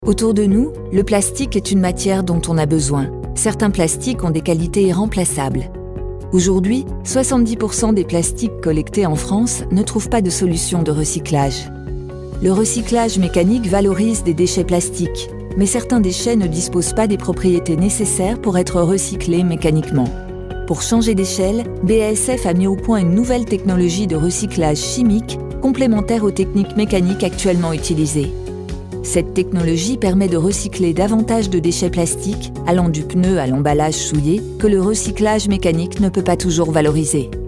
Autour de nous, le plastique est une matière dont on a besoin. Certains plastiques ont des qualités irremplaçables. Aujourd'hui, 70% des plastiques collectés en France ne trouvent pas de solution de recyclage. Le recyclage mécanique valorise des déchets plastiques, mais certains déchets ne disposent pas des propriétés nécessaires pour être recyclés mécaniquement. Pour changer d'échelle, BASF a mis au point une nouvelle technologie de recyclage chimique complémentaire aux techniques mécaniques actuellement utilisées. Cette technologie permet de recycler davantage de déchets plastiques, allant du pneu à l'emballage souillé, que le recyclage mécanique ne peut pas toujours valoriser.